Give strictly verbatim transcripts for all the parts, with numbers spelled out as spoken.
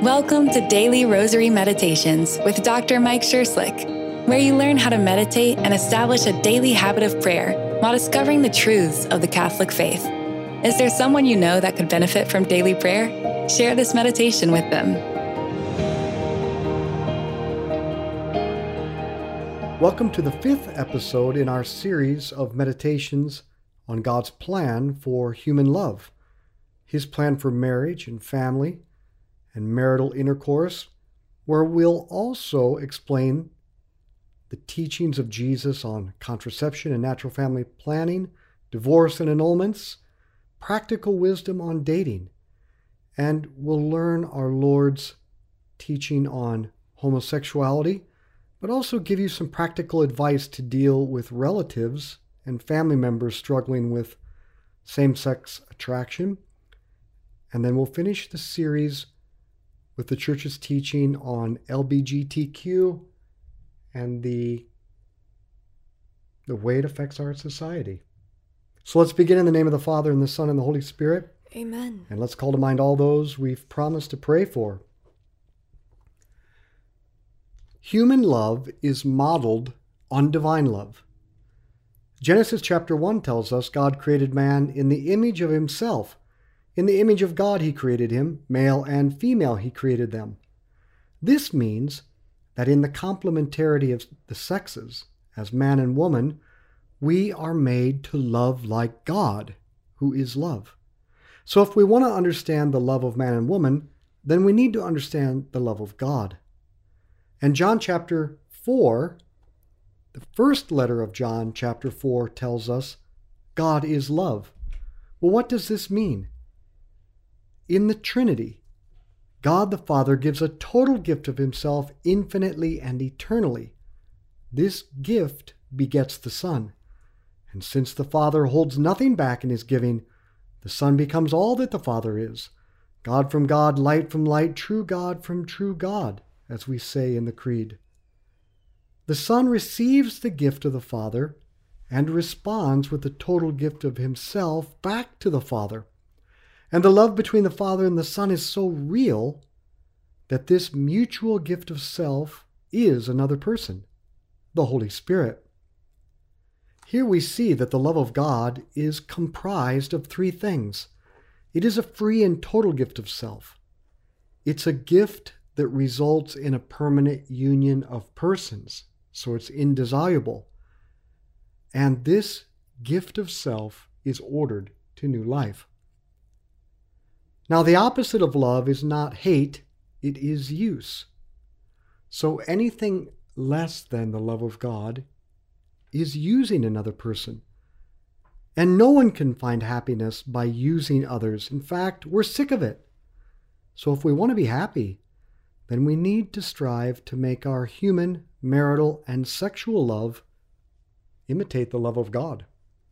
Welcome to Daily Rosary Meditations with Doctor Mike Schurslick, where you learn how to meditate and establish a daily habit of prayer while discovering the truths of the Catholic faith. Is there someone you know that could benefit from daily prayer? Share this meditation with them. Welcome to the fifth episode in our series of meditations on God's plan for human love, His plan for marriage and family and marital intercourse, where we'll also explain the teachings of Jesus on contraception and natural family planning, divorce and annulments, practical wisdom on dating, and we'll learn our Lord's teaching on homosexuality, but also give you some practical advice to deal with relatives and family members struggling with same-sex attraction. And then we'll finish the series with the Church's teaching on L G B T Q and the, the way it affects our society. So let's begin in the name of the Father, and the Son, and the Holy Spirit. Amen. And let's call to mind all those we've promised to pray for. Human love is modeled on divine love. Genesis chapter one tells us God created man in the image of himself. In the image of God he created him, male and female he created them. This means that in the complementarity of the sexes, as man and woman, we are made to love like God, who is love. So if we want to understand the love of man and woman, then we need to understand the love of God. And John chapter four, the first letter of John chapter four tells us God is love. Well, what does this mean? In the Trinity, God the Father gives a total gift of himself infinitely and eternally. This gift begets the Son. And since the Father holds nothing back in his giving, the Son becomes all that the Father is. God from God, light from light, true God from true God, as we say in the Creed. The Son receives the gift of the Father and responds with the total gift of himself back to the Father. And the love between the Father and the Son is so real that this mutual gift of self is another person, the Holy Spirit. Here we see that the love of God is comprised of three things. It is a free and total gift of self. It's a gift that results in a permanent union of persons, so it's indissoluble. And this gift of self is ordered to new life. Now, the opposite of love is not hate, it is use. So anything less than the love of God is using another person. And no one can find happiness by using others. In fact, we're sick of it. So if we want to be happy, then we need to strive to make our human, marital, and sexual love imitate the love of God.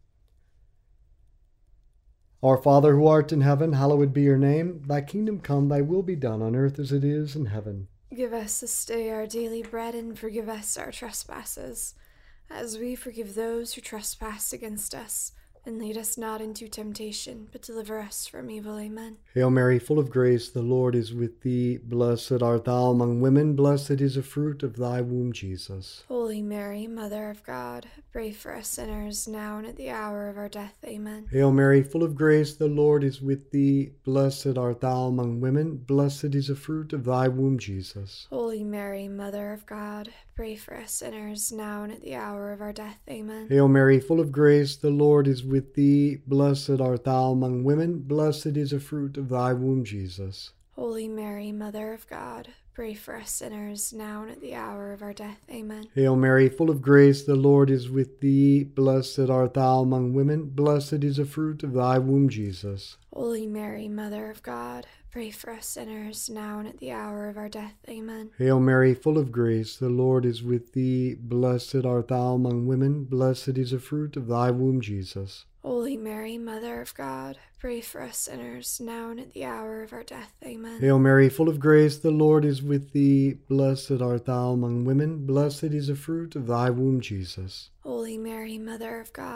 Our Father who art in heaven, hallowed be your name. Thy kingdom come, thy will be done on earth as it is in heaven. Give us this day our daily bread, and forgive us our trespasses, as we forgive those who trespass against us. And lead us not into temptation, but deliver us from evil. Amen. Hail Mary, full of grace, the Lord is with thee. Blessed art thou among women, blessed is the fruit of thy womb, Jesus. Holy Mary, Mother of God, pray for us sinners, now and at the hour of our death. Amen. Hail Mary, full of grace, the Lord is with thee. Blessed art thou among women, blessed is the fruit of thy womb, Jesus. Holy Mary, Mother of God, pray for us sinners, now and at the hour of our death. Amen. Hail Mary, full of grace, the Lord is with thee. Blessed art thou among women, blessed is the fruit of thy womb, Jesus. Holy Mary, Mother of God, pray for us sinners, now and at the hour of our death. Amen. Hail Mary, full of grace, the Lord is with thee. Blessed art thou among women, blessed is the fruit of thy womb, Jesus. Holy Mary, Mother of God, pray for us sinners, now and at the hour of our death. Amen. Hail Mary, full of grace, the Lord is with thee. Blessed art thou among women, blessed is the fruit of thy womb, Jesus. Holy Mary, Mother of God, pray for us sinners, now and at the hour of our death. Amen. Hail Mary, full of grace, the Lord is with thee. Blessed art thou among women, blessed is the fruit of thy womb, Jesus. Holy Mary, Mother of God,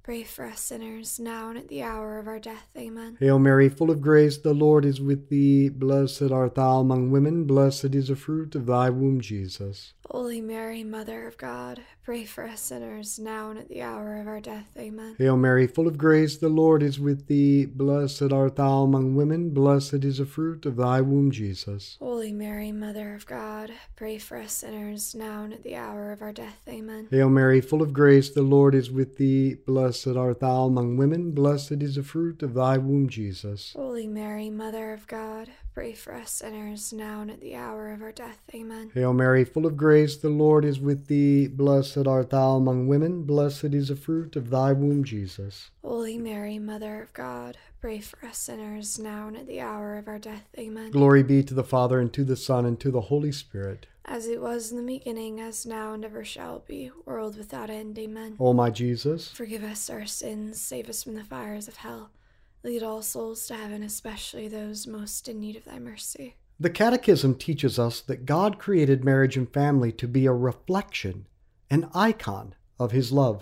pray for us sinners, now and at the hour of our death. Amen. Hail Mary, full of grace, the Lord is with thee. Blessed art thou among women, blessed is the fruit of thy womb, Jesus. Holy Mary, Mother of God, pray for us sinners, now and at the hour of our death. Amen. Hail Mary, full of grace, the Lord is with thee. Blessed art thou among women, blessed is the fruit of thy womb, Jesus. Holy Mary, Mother of God, pray for us sinners, now and at the hour of our death. Amen. Hail Mary, full of grace, the Lord is with thee. Blessed art thou among women, blessed is the fruit of thy womb, Jesus. Holy Mary, Mother of God, pray for us sinners, now and at the hour of our death. Amen. Hail Mary, full of grace, the Lord is with thee. Blessed art thou among women, blessed is the fruit of thy womb, Jesus. Holy Mary, Mother of God, pray for us sinners, now and at the hour of our death. Amen. Glory be to the Father, and to the Son, and to the Holy Spirit. As it was in the beginning, as now, and ever shall be, world without end. Amen. O my Jesus, forgive us our sins, save us from the fires of hell. Lead all souls to heaven, especially those most in need of thy mercy. the Catechism teaches us that God created marriage and family to be a reflection, an icon of his love.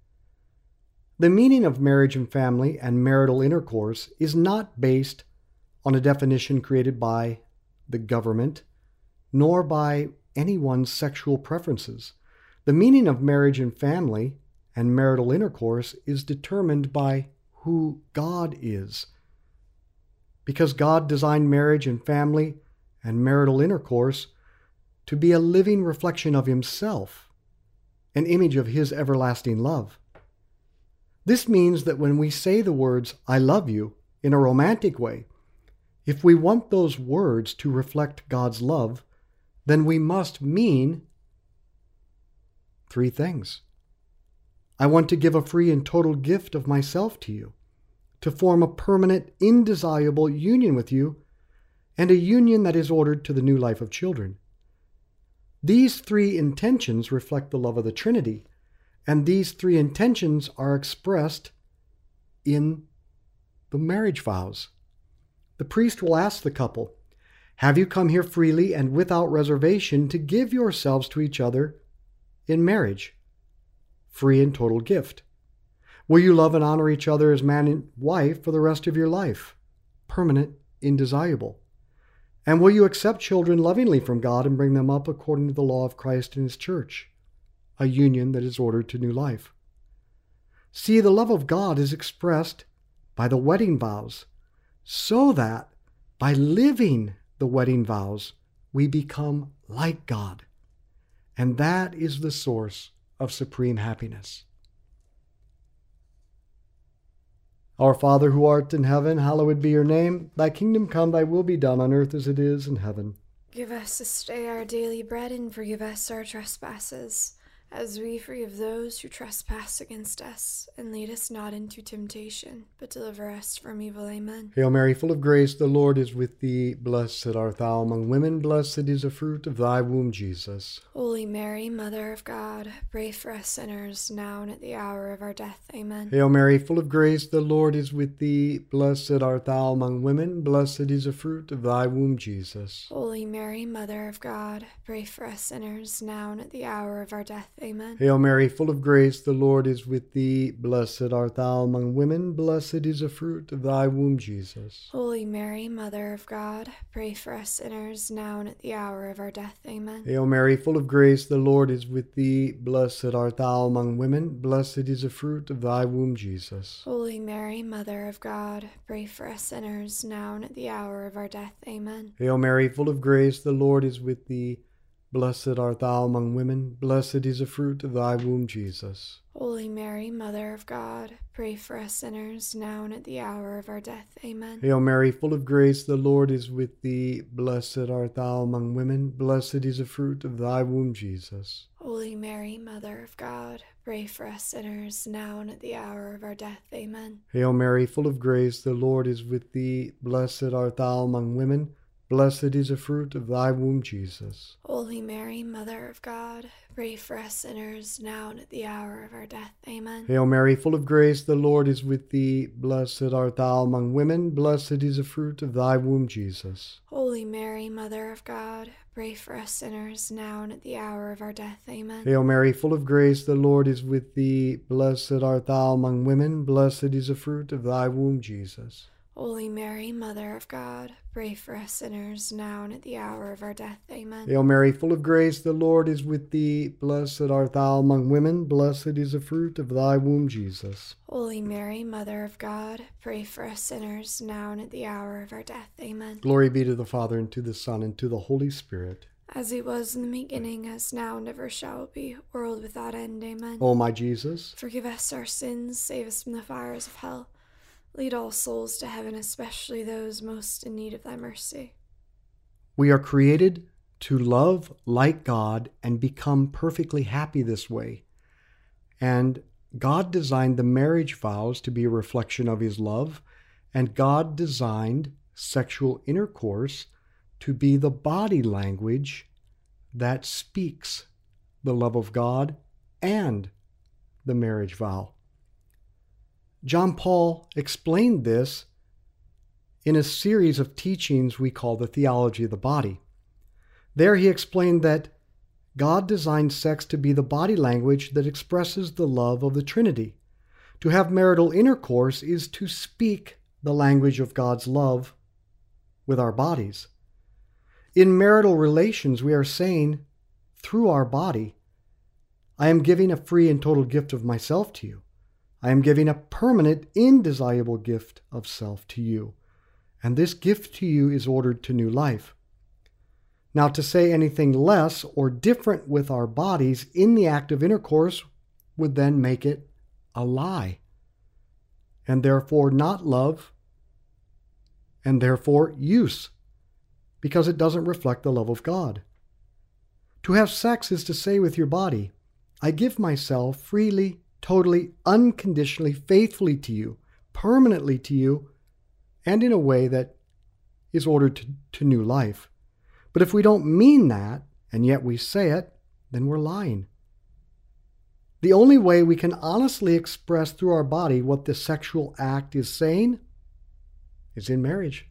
The meaning of marriage and family and marital intercourse is not based on a definition created by the government, nor by anyone's sexual preferences. The meaning of marriage and family and marital intercourse is determined by who God is. Because God designed marriage and family and marital intercourse to be a living reflection of himself, an image of his everlasting love. This means that when we say the words, "I love you," in a romantic way, if we want those words to reflect God's love, then we must mean three things. I want to give a free and total gift of myself to you, to form a permanent, indissoluble union with you, and a union that is ordered to the new life of children. These three intentions reflect the love of the Trinity, and these three intentions are expressed in the marriage vows. The priest will ask the couple, "Have you come here freely and without reservation to give yourselves to each other in marriage? Free and total gift. Will you love and honor each other as man and wife for the rest of your life? Permanent, indissoluble. And will you accept children lovingly from God and bring them up according to the law of Christ and his church? A union that is ordered to new life." See, the love of God is expressed by the wedding vows, so that by living the wedding vows, we become like God. And that is the source of supreme happiness. Our Father who art in heaven, hallowed be your name. Thy kingdom come, thy will be done on earth as it is in heaven. Give us this day our daily bread, and forgive us our trespasses, as we forgive those who trespass against us. And lead us not into temptation, but deliver us from evil. Amen. Hail Mary, full of grace, the Lord is with thee. Blessed art thou among women, blessed is the fruit of thy womb, Jesus. Holy Mary, Mother of God, pray for us sinners, now and at the hour of our death. Amen. Hail Mary, full of grace, the Lord is with thee. Blessed art thou among women, blessed is the fruit of thy womb, Jesus. Holy Mary, Mother of God, pray for us sinners, now and at the hour of our death. Amen. Hail Mary, full of grace, the Lord is with thee. Blessed art thou among women, blessed is the fruit of thy womb, Jesus. Holy Mary, Mother of God, pray for us sinners, now and at the hour of our death. Amen. Hail Mary, full of grace, the Lord is with thee. Blessed art thou among women, blessed is the fruit of thy womb, Jesus. Holy Mary, Mother of God, pray for us sinners, now and at the hour of our death. Amen. Hail Mary, full of grace, the Lord is with thee. Blessed art thou among women, blessed is the fruit of thy womb, Jesus. Holy Mary, Mother of God, pray for us sinners, now and at the hour of our death. Amen. Hail Mary, full of grace, the Lord is with thee. Blessed art thou among women, blessed is the fruit of thy womb, Jesus. Holy Mary, Mother of God, pray for us sinners, now and at the hour of our death. Amen. Hail Mary, full of grace, the Lord is with thee. Blessed art thou among women, blessed is the fruit of thy womb, Jesus. Holy Mary, Mother of God, pray for us sinners, now and at the hour of our death. Amen. Hail Mary, full of grace, the Lord is with thee. Blessed art thou among women, blessed is the fruit of thy womb, Jesus. Holy Mary, Mother of God, pray for us sinners, now and at the hour of our death. Amen. Hail Mary, full of grace, the Lord is with thee. Blessed art thou among women, blessed is the fruit of thy womb, Jesus. Holy Mary, Mother of God, pray for us sinners, now and at the hour of our death. Amen. Hail Mary, full of grace, the Lord is with thee. Blessed art thou among women, blessed is the fruit of thy womb, Jesus. Holy Mary, Mother of God, pray for us sinners, now and at the hour of our death. Amen. Glory be to the Father, and to the Son, and to the Holy Spirit. As it was in the beginning, as now and ever shall be, world without end. Amen. O my Jesus, forgive us our sins, save us from the fires of hell. Lead all souls to heaven, especially those most in need of thy mercy. we are created to love like God and become perfectly happy this way. And God designed the marriage vows to be a reflection of his love, and God designed sexual intercourse to be the body language that speaks the love of God and the marriage vow. John Paul explained this in a series of teachings we call the theology of the body. There he explained that God designed sex to be the body language that expresses the love of the Trinity. To have marital intercourse is to speak the language of God's love with our bodies. In marital relations, we are saying, through our body, I am giving a free and total gift of myself to you. I am giving a permanent, indesirable gift of self to you. And this gift to you is ordered to new life. Now, to say anything less or different with our bodies in the act of intercourse would then make it a lie, and therefore not love, and therefore use, because it doesn't reflect the love of God. To have sex is to say with your body, I give myself freely, totally, unconditionally, faithfully to you, permanently to you, and in a way that is ordered to, to new life. But if we don't mean that, and yet we say it, then we're lying. The only way we can honestly express through our body what the sexual act is saying is in marriage.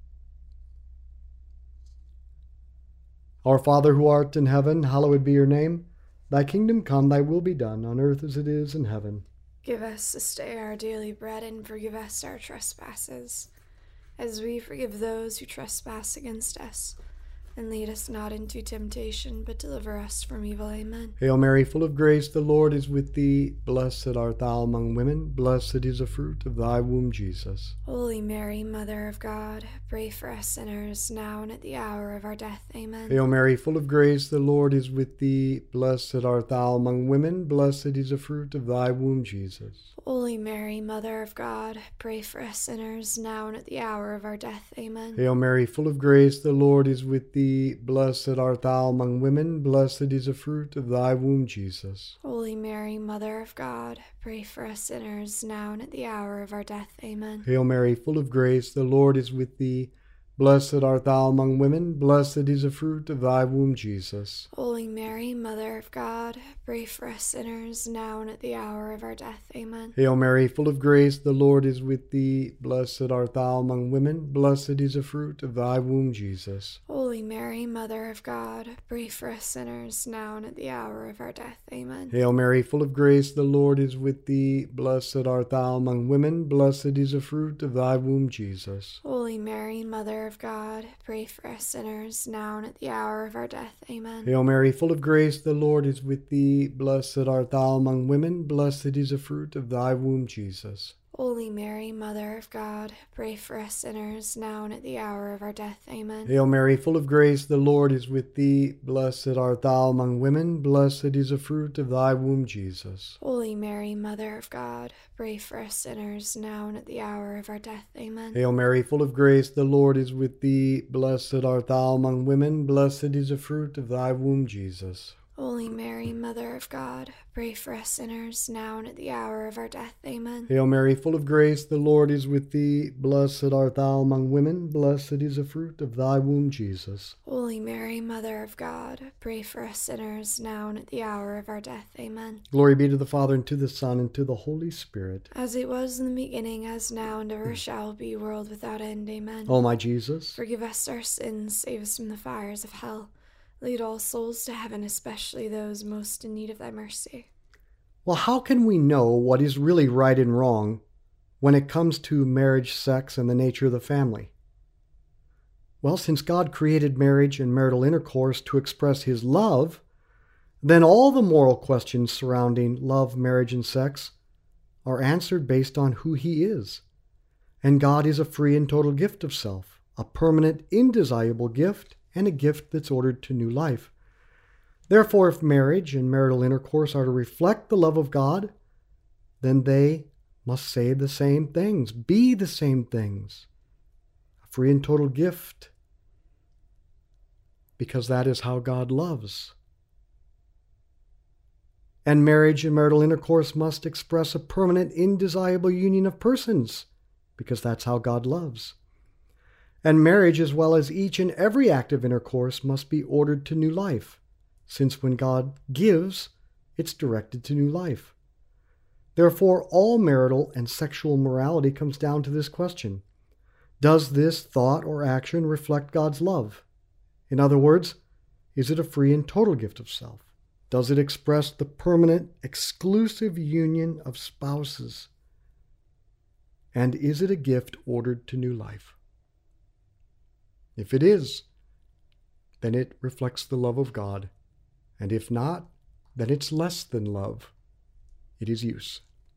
Our Father who art in heaven, hallowed be your name. Thy kingdom come, thy will be done, on earth as it is in heaven. Give us this day our daily bread, and forgive us our trespasses, as we forgive those who trespass against us. And lead us not into temptation, but deliver us from evil. Amen. Hail Mary, full of grace, the Lord is with thee. Blessed art thou among women. Blessed is the fruit of thy womb, Jesus. Holy Mary, Mother of God, pray for us sinners, now and at the hour of our death. Amen. Hail Mary, full of grace, the Lord is with thee. Blessed art thou among women. Blessed is the fruit of thy womb, Jesus. Holy Mary, Mother of God, pray for us sinners, now and at the hour of our death. Amen. Hail Mary, full of grace, the Lord is with thee. Blessed art thou among women, blessed is the fruit of thy womb, Jesus. Holy Mary, Mother of God, pray for us sinners, now and at the hour of our death. Amen. Hail Mary, full of grace, the Lord is with thee. Blessed art thou among women, blessed is the fruit of thy womb, Jesus. Holy Mary, Mother of God, pray for us sinners, now and at the hour of our death. Amen. Hail Mary, full of grace, the Lord is with thee. Blessed art thou among women, blessed is the fruit of thy womb, Jesus. Holy Mary, Mother of God, pray for us sinners, now and at the hour of our death. Amen. Hail Mary, full of grace, the Lord is with thee. Blessed art thou among women, blessed is the fruit of thy womb, Jesus. Holy Mary, Mother of God, pray for us sinners, now and at the hour of our death. Amen. Hail Mary, full of grace, the Lord is with thee. Blessed art thou among women, blessed is the fruit of thy womb, Jesus. Holy Mary, Mother of God, pray for us sinners, now and at the hour of our death. Amen. Hail Mary, full of grace, the Lord is with thee. Blessed art thou among women, blessed is the fruit of thy womb, Jesus. Holy Mary, Mother of God, pray for us sinners, now and at the hour of our death. Amen. Hail Mary, full of grace, the Lord is with thee. Blessed art thou among women, blessed is the fruit of thy womb, Jesus. Holy Mary, Mother of God, pray for us sinners, now and at the hour of our death. Amen. Hail Mary, full of grace, the Lord is with thee. Blessed art thou among women, blessed is the fruit of thy womb, Jesus. Holy Mary, Mother of God, pray for us sinners, now and at the hour of our death. Amen. Glory be to the Father, and to the Son, and to the Holy Spirit. As it was in the beginning, as now, and ever shall be, world without end. Amen. O my Jesus, forgive us our sins, save us from the fires of hell. Lead all souls to heaven, especially those most in need of thy mercy. well, how can we know what is really right and wrong when it comes to marriage, sex, and the nature of the family? Well, since God created marriage and marital intercourse to express his love, then all the moral questions surrounding love, marriage, and sex are answered based on who he is. And God is a free and total gift of self, a permanent, indesirable gift, and a gift that's ordered to new life. Therefore, if marriage and marital intercourse are to reflect the love of God, then they must say the same things, be the same things. A free and total gift, because that is how God loves. And marriage and marital intercourse must express a permanent, indesirable union of persons, because that's how God loves. And marriage, as well as each and every act of intercourse, must be ordered to new life, since when God gives, it's directed to new life. Therefore, all marital and sexual morality comes down to this question: does this thought or action reflect God's love? In other words, is it a free and total gift of self? Does it express the permanent, exclusive union of spouses? And is it a gift ordered to new life? If it is, then it reflects the love of God. And if not, then it's less than love. It is use.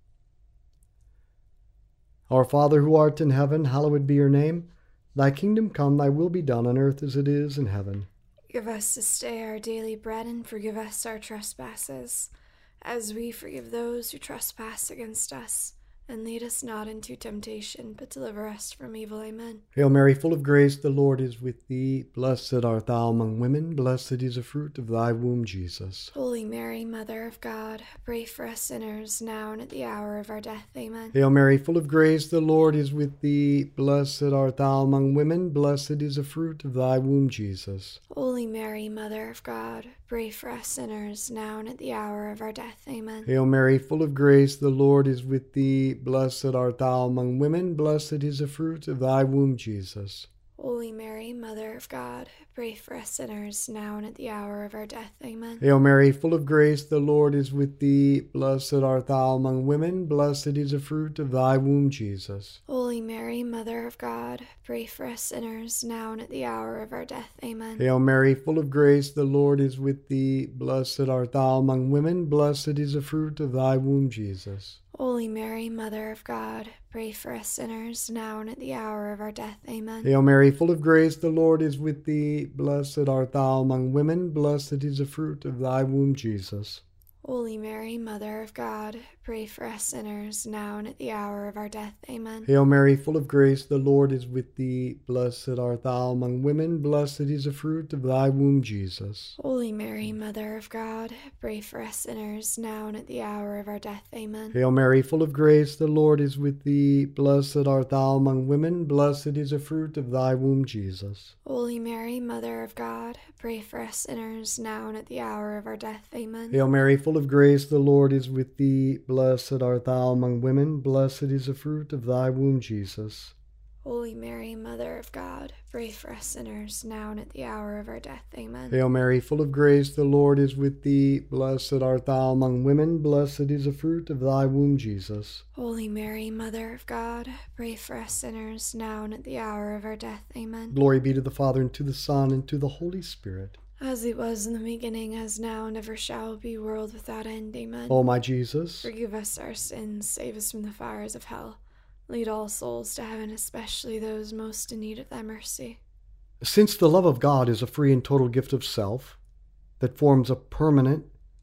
Our Father who art in heaven, hallowed be your name. Thy kingdom come, thy will be done on earth as it is in heaven. Give us this day our daily bread, and forgive us our trespasses, as we forgive those who trespass against us. And lead us not into temptation, but deliver us from evil. Amen. Hail Mary, full of grace, the Lord is with thee. Blessed art thou among women, blessed is the fruit of thy womb, Jesus. Holy Mary, Mother of God, pray for us sinners, now and at the hour of our death. Amen. Hail Mary, full of grace, the Lord is with thee. Blessed art thou among women, blessed is the fruit of thy womb, Jesus. Holy Mary, Mother of God, pray for us sinners, now and at the hour of our death. Amen. Hail Mary, full of grace, the Lord is with thee. Blessed art thou among women, blessed is the fruit of thy womb, Jesus. Holy Mary, Mother of God, pray for us sinners, now and at the hour of our death. Amen. Hail Mary, full of grace, the Lord is with thee. Blessed art thou among women, blessed is the fruit of thy womb, Jesus. Holy Mary, Mother of God, pray for us sinners, now and at the hour of our death. Amen. Hail Mary, full of grace, the Lord is with thee. Blessed art thou among women, blessed is the fruit of thy womb, Jesus. Holy Mary, Mother of God, pray for us sinners, now and at the hour of our death. Amen. Hail Mary, full of grace, the Lord is with thee. Blessed art thou among women, blessed is the fruit of thy womb, Jesus. Holy Mary, Mother of God, pray for us sinners, now and at the hour of our death. Amen. Hail Mary, full of grace, the Lord is with thee. Blessed art thou among women, blessed is the fruit of thy womb, Jesus. Holy Mary, Mother of God, pray for us sinners, now and at the hour of our death. Amen. Hail Mary, full of grace, the Lord is with thee. Blessed art thou among women, blessed is the fruit of thy womb, Jesus. Holy Mary, Mother of God, pray for us sinners, now and at the hour of our death. Amen. Hail Mary, full of grace, the Lord is with thee. Blessed art thou among women, blessed is the fruit of thy womb, Jesus. Holy Mary, Mother of God, pray for us sinners, now and at the hour of our death. Amen. Hail Mary, full of grace, the Lord is with thee. Blessed art thou among women, blessed is the fruit of thy womb, Jesus. Holy Mary, Mother of God, pray for us sinners, now and at the hour of our death. Amen. Glory be to the Father, and to the Son, and to the Holy Spirit. As it was in the beginning, as now, and ever shall be, world without end. Amen. O my Jesus, forgive us our sins, save us from the fires of hell. Lead all souls to heaven, especially those most in need of thy mercy. since the love of God is a free and total gift of self that forms a permanent,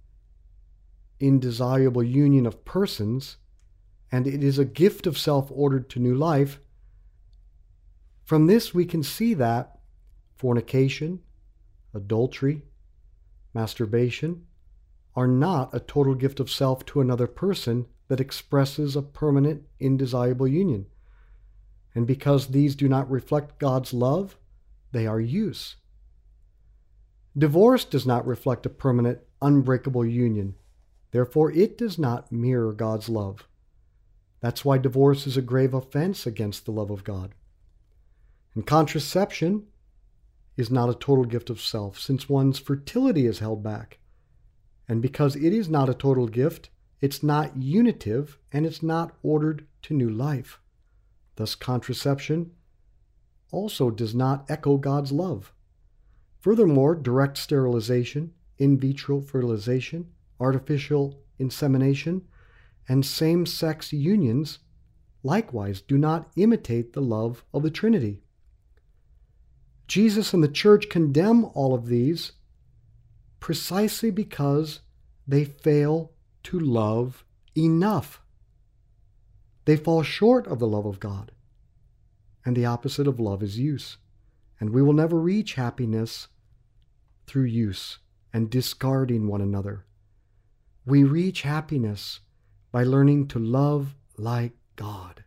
indesirable union of persons, and it is a gift of self ordered to new life, from this we can see that fornication, adultery, masturbation, are not a total gift of self to another person that expresses a permanent, indissoluble union. And because these do not reflect God's love, they are use. Divorce does not reflect a permanent, unbreakable union. Therefore, it does not mirror God's love. That's why divorce is a grave offense against the love of God. And contraception is not a total gift of self, since one's fertility is held back. And because it is not a total gift, it's not unitive, and it's not ordered to new life. Thus, contraception also does not echo God's love. Furthermore, direct sterilization, in vitro fertilization, artificial insemination, and same-sex unions likewise do not imitate the love of the Trinity. Jesus and the church condemn all of these precisely because they fail to love enough. They fall short of the love of God. And the opposite of love is use. And we will never reach happiness through use and discarding one another. We reach happiness by learning to love like God.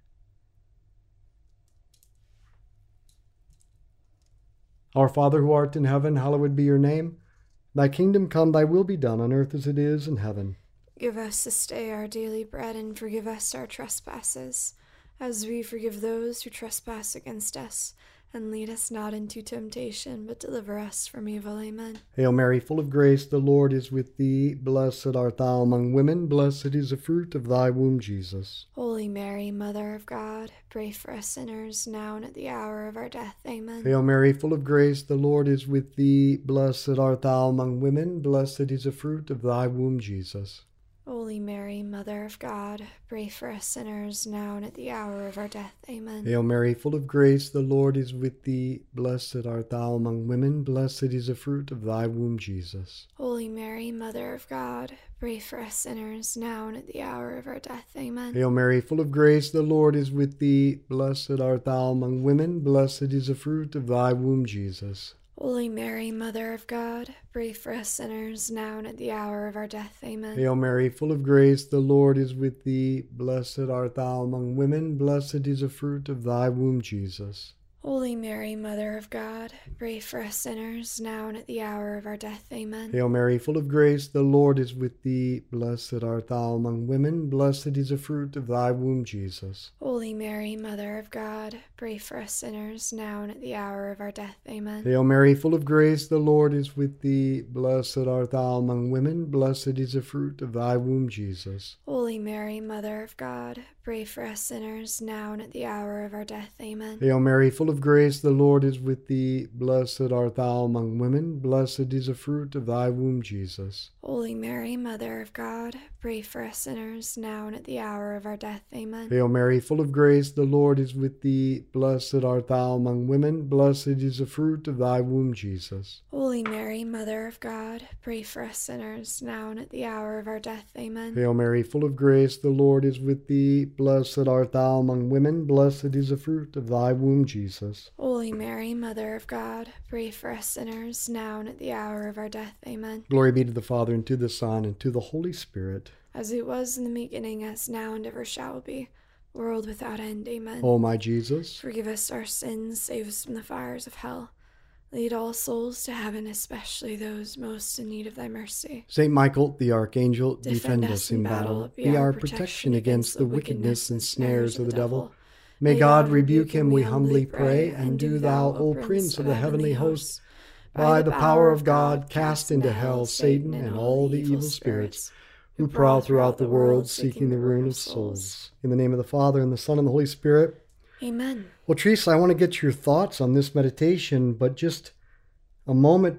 Our Father who art in heaven, hallowed be your name. Thy kingdom come, thy will be done on earth as it is in heaven. Give us this day our daily bread, and forgive us our trespasses, as we forgive those who trespass against us. And lead us not into temptation, but deliver us from evil. Amen. Hail Mary, full of grace, the Lord is with thee. Blessed art thou among women. Blessed is the fruit of thy womb, Jesus. Holy Mary, Mother of God, pray for us sinners, now and at the hour of our death. Amen. Hail Mary, full of grace, the Lord is with thee. Blessed art thou among women. Blessed is the fruit of thy womb, Jesus. Holy Mary, Mother of God, pray for us sinners, now and at the hour of our death. Amen. Hail Mary, full of grace, the Lord is with thee. Blessed art thou among women. Blessed is the fruit of thy womb, Jesus. Holy Mary, Mother of God, pray for us sinners, now and at the hour of our death. Amen. Hail Mary, full of grace, the Lord is with thee. Blessed art thou among women. Blessed is the fruit of thy womb, Jesus. Holy Mary, Mother of God, pray for us sinners, now and at the hour of our death. Amen. Hail Mary, full of grace, the Lord is with thee. Blessed art thou among women. Blessed is the fruit of thy womb, Jesus. Holy Mary, Mother of God, pray for us sinners, now and at the hour of our death. Amen. Hail Mary, full of grace, the Lord is with thee. Blessed art thou among women. Blessed is the fruit of thy womb, Jesus. Holy Mary, Mother of God, pray for us sinners, now and at the hour of our death. Amen. Hail Mary, full of grace, the Lord is with thee. Blessed art thou among women. Blessed is the fruit of thy womb, Jesus. Holy Mary, Mother of God, pray for us sinners, now and at the hour of our death. Amen. Hail Mary, full of grace, the Lord is with thee. Blessed art thou among women. Blessed is the fruit of thy womb, Jesus. Holy Mary, Mother of God, pray for us sinners, now and at the hour of our death. Amen. Hail Mary, full of grace, the Lord is with thee. Blessed art thou among women. Blessed is the fruit of thy womb, Jesus. Holy Mary, Mother of God, pray for us sinners, now and at the hour of our death. Amen. Hail Mary, full of grace, the Lord is with thee. Blessed art thou among women. Blessed is the fruit of thy womb, Jesus. Holy Mary, Mother of God, pray for us sinners, now and at the hour of our death. Amen. Glory be to the Father, and to the Son, and to the Holy Spirit. As it was in the beginning, as now and ever shall be, world without end. Amen. O my Jesus, forgive us our sins, save us from the fires of hell. Lead all souls to heaven, especially those most in need of thy mercy. Saint Michael, the Archangel, defend, defend us in battle. Be, be our our protection protection against the wickedness and snares of the devil. May May God rebuke him, we humbly pray, and do thou, O Prince of the heavenly host, by the power of God, cast into hell Satan and all the evil spirits who prowl throughout the world, seeking the ruin of souls. In the name of the Father, and the Son, and the Holy Spirit. Amen. Well, Teresa, I want to get your thoughts on this meditation, but just a moment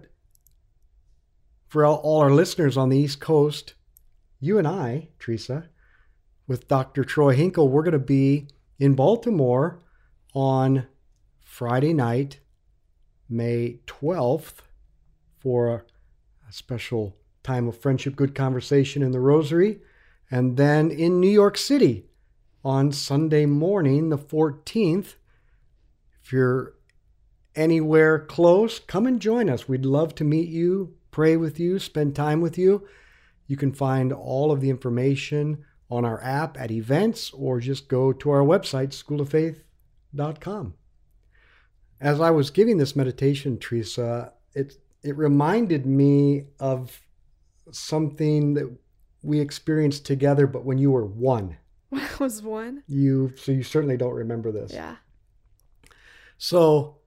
for all our listeners on the East Coast. You and I, Teresa, with Doctor Troy Hinkle, we're going to be in Baltimore on Friday night, May twelfth, for a special time of friendship, good conversation in the Rosary. And then in New York City on Sunday morning, the fourteenth. If you're anywhere close, come and join us. We'd love to meet you, pray with you, spend time with you. You can find all of the information on our app at events, or just go to our website, school of faith dot com. As I was giving this meditation, Teresa, it, it reminded me of something that we experienced together, but when you were one. When I was one? You, so you certainly don't remember this. Yeah. So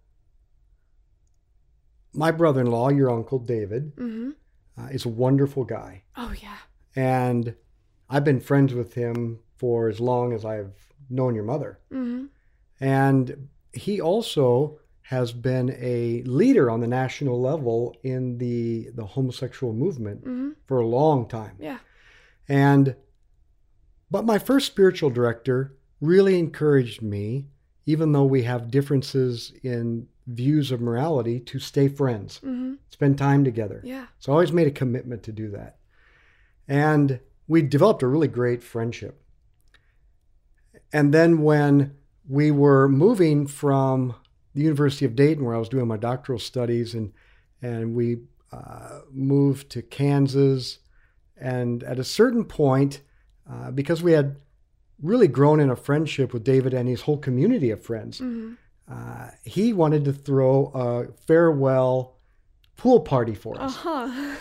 my brother-in-law, your uncle David, Mm-hmm. uh, is a wonderful guy. Oh, yeah. And I've been friends with him for as long as I've known your mother. Mm-hmm. And he also has been a leader on the national level in the, the homosexual movement Mm-hmm. for a long time. Yeah. And, but my first spiritual director really encouraged me, even though we have differences in views of morality, to stay friends, Mm-hmm. spend time together. Yeah. So I always made a commitment to do that. And we developed a really great friendship. And then when we were moving from the University of Dayton, where I was doing my doctoral studies, and and we uh, moved to Kansas, and at a certain point, uh, because we had really grown in a friendship with David and his whole community of friends, Mm-hmm. uh, he wanted to throw a farewell pool party for us. Uh-huh.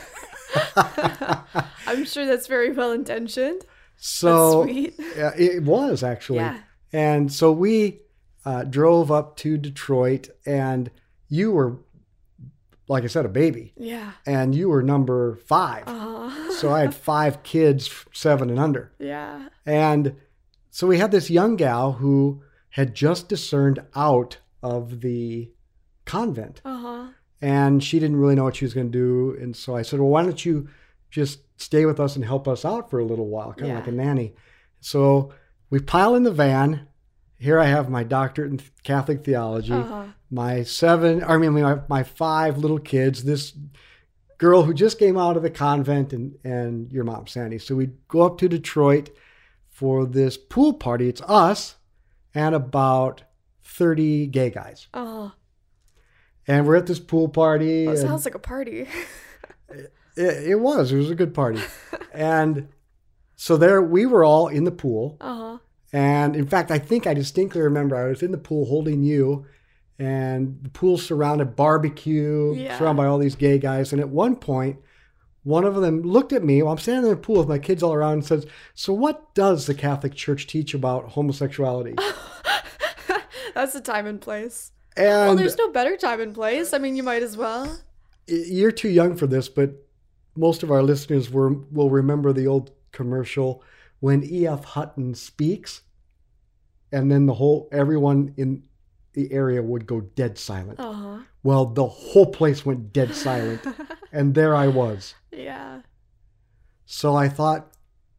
I'm sure that's very well intentioned. So That's sweet. yeah, it was actually. Yeah. And so we uh, drove up to Detroit, and you were, like I said, a baby, Yeah. and you were number five. Uh-huh. So I had five kids, seven and under. Yeah. And so we had this young gal who had just discerned out of the convent, Uh-huh. and she didn't really know what she was going to do. And so I said, well, why don't you just stay with us and help us out for a little while, kind of Yeah. like a nanny. So we pile in the van. Here I have my doctorate in Catholic theology, Uh-huh. my seven, I mean, my, my five little kids, this girl who just came out of the convent, and, and your mom, Sandy. So we go up to Detroit for this pool party. It's us and about thirty gay guys. Uh-huh. And we're at this pool party. Well, it and- sounds like a party. It, it was. It was a good party. And so there we were all in the pool. Uh-huh. And in fact, I think I distinctly remember I was in the pool holding you, and the pool surrounded barbecue, Yeah. surrounded by all these gay guys. And at one point, one of them looked at me while I'm standing in the pool with my kids all around and says, so what does the Catholic Church teach about homosexuality? That's the time and place. And Well, there's no better time and place. I mean, you might as well. you're too young for this, but most of our listeners were, will remember the old commercial when E F. Hutton speaks, and then the whole, everyone in the area would go dead silent. Uh-huh. Well, the whole place went dead silent, and there I was. Yeah. So I thought,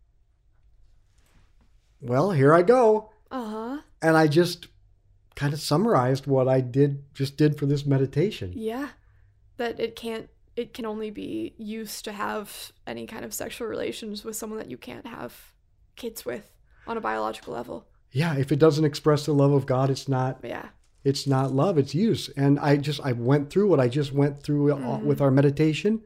well, here I go. Uh-huh. And I just kind of summarized what I did, just did for this meditation. Yeah. That it can't, it can only be used to have any kind of sexual relations with someone that you can't have kids with on a biological level. Yeah, if it doesn't express the love of God, it's not Yeah. it's not love, it's use. And I just I went through what I just went through Mhm. with our meditation.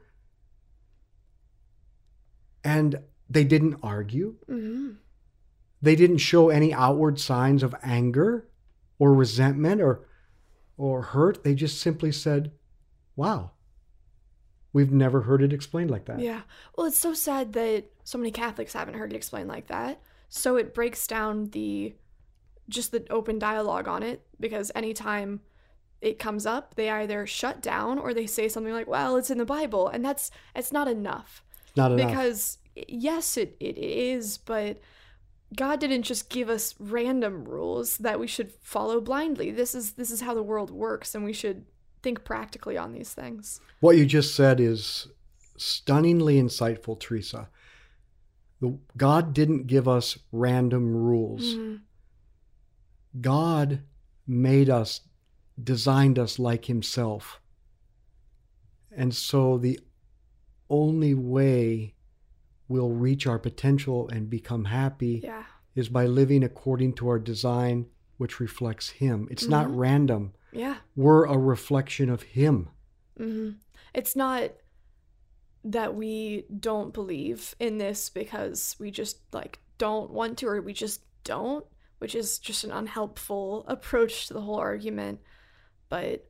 And they didn't argue. Mm-hmm. They didn't show any outward signs of anger or resentment or or hurt. They just simply said, "Wow. We've never heard it explained like that." Yeah. Well, it's so sad that so many Catholics haven't heard it explained like that. So it breaks down the just the open dialogue on it, because anytime it comes up, they either shut down or they say something like, well, it's in the Bible. And that's it's not enough. Not enough. Because yes, it, it is, but God didn't just give us random rules that we should follow blindly. This is this is how the world works, and we should think practically on these things. What you just said is stunningly insightful, Teresa. The, God didn't give us random rules. Mhm. God made us, designed us like himself. And so the only way we'll reach our potential and become happy Yeah. is by living according to our design, which reflects him. It's not Mhm. random. Yeah. We're a reflection of him. hmm It's not that we don't believe in this because we just like don't want to, or we just don't, which is just an unhelpful approach to the whole argument. But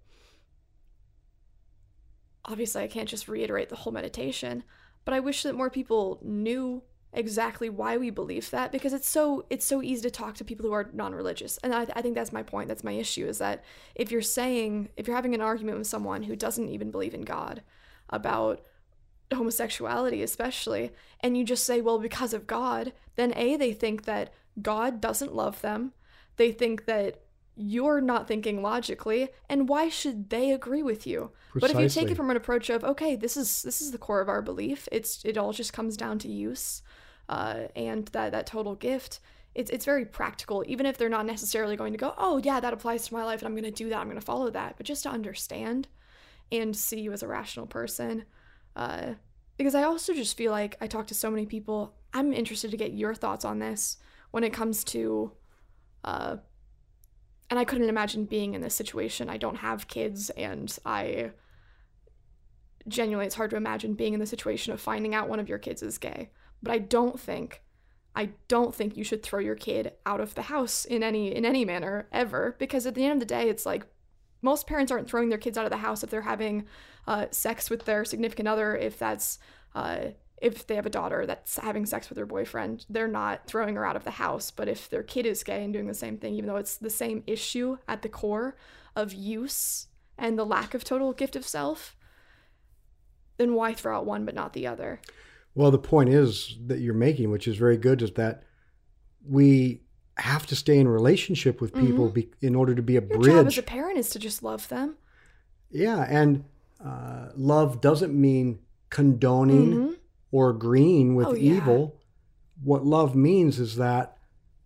obviously I can't just reiterate the whole meditation, but I wish that more people knew exactly why we believe that, because it's so it's so easy to talk to people who are non-religious. And I, I think that's my point. That's my issue, is that if you're saying, if you're having an argument with someone who doesn't even believe in God about homosexuality especially, and you just say, well, because of God, then A, they think that God doesn't love them. They think that you're not thinking logically, and why should they agree with you? Precisely. But if you take it from an approach of, okay, this is this is the core of our belief, it's it all just comes down to use, uh, and that that total gift, it's it's very practical, even if they're not necessarily going to go, oh yeah, that applies to my life and I'm going to do that, I'm going to follow that, but just to understand and see you as a rational person. Uh, because I also just feel like I talk to so many people, I'm interested to get your thoughts on this when it comes to, uh, and I couldn't imagine being in this situation. I don't have kids, and I genuinely, it's hard to imagine being in the situation of finding out one of your kids is gay. But I don't think, I don't think you should throw your kid out of the house in any in any manner ever, because at the end of the day, it's like most parents aren't throwing their kids out of the house if they're having uh, sex with their significant other. If that's uh, if they have a daughter that's having sex with her boyfriend, they're not throwing her out of the house. But if their kid is gay and doing the same thing, even though it's the same issue at the core of use and the lack of total gift of self, then why throw out one but not the other? Well, the point is that you're making, which is very good, is that we have to stay in relationship with people mm-hmm. be, in order to be a Your bridge. Your job as a parent is to just love them. Yeah, and uh, love doesn't mean condoning mm-hmm. or agreeing with oh, yeah. evil. What love means is that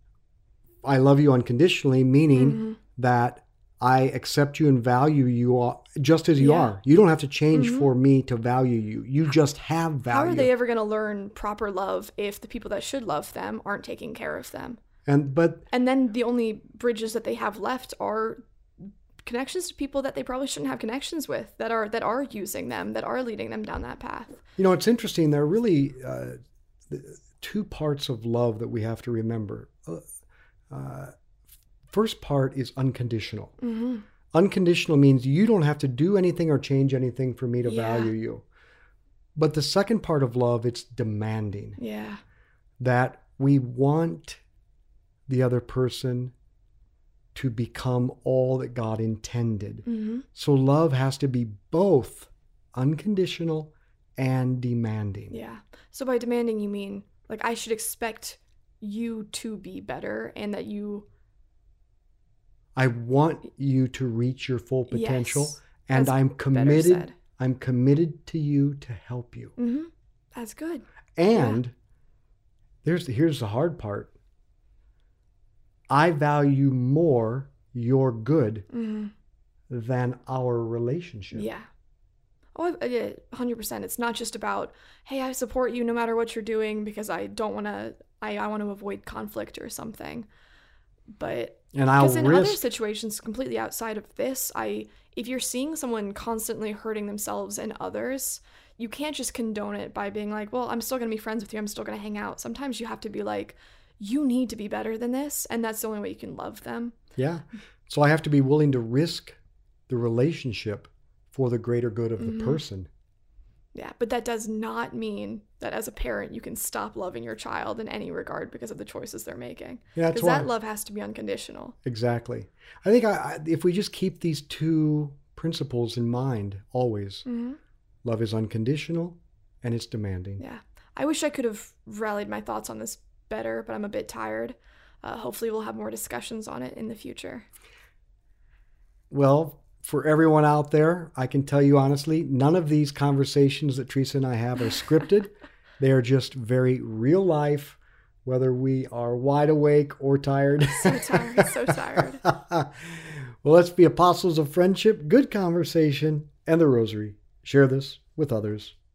I love you unconditionally, meaning mm-hmm. that I accept you and value you just as you yeah. are. You don't have to change mm-hmm. for me to value you. You just have value. How are they ever going to learn proper love if the people that should love them aren't taking care of them? And but and then the only bridges that they have left are connections to people that they probably shouldn't have connections with, that are that are using them, that are leading them down that path. You know, it's interesting. There are really uh, two parts of love that we have to remember. Uh, first part is unconditional. Mm-hmm. Unconditional means you don't have to do anything or change anything for me to yeah. value you. But the second part of love, it's demanding. Yeah. That we want the other person to become all that God intended. Mm-hmm. So love has to be both unconditional and demanding. Yeah. So by demanding, you mean like I should expect you to be better, and that you... I want you to reach your full potential, yes, and I'm committed. I'm committed to you to help you. Mm-hmm. That's good. And yeah. there's here's the hard part. I value more your good mm-hmm. than our relationship. Yeah. Oh, yeah, one hundred percent. It's not just about, hey, I support you no matter what you're doing because I don't want to, I, I want to avoid conflict or something. But and I'll because in risk... other situations completely outside of this, I if you're seeing someone constantly hurting themselves and others, you can't just condone it by being like, well, I'm still going to be friends with you. I'm still going to hang out. Sometimes you have to be like, you need to be better than this, and that's the only way you can love them. Yeah. So I have to be willing to risk the relationship for the greater good of mm-hmm. the person. Yeah, but that does not mean that as a parent you can stop loving your child in any regard because of the choices they're making. Yeah, because that love has to be unconditional. Exactly. I think I, I, if we just keep these two principles in mind always, mm-hmm. love is unconditional and it's demanding. Yeah. I wish I could have rallied my thoughts on this better, but I'm a bit tired. Uh, hopefully we'll have more discussions on it in the future. Well, for everyone out there, I can tell you honestly, none of these conversations that Teresa and I have are scripted. They are just very real life, whether we are wide awake or tired. So tired, so tired. Well, let's be apostles of friendship, good conversation, and the rosary. Share this with others.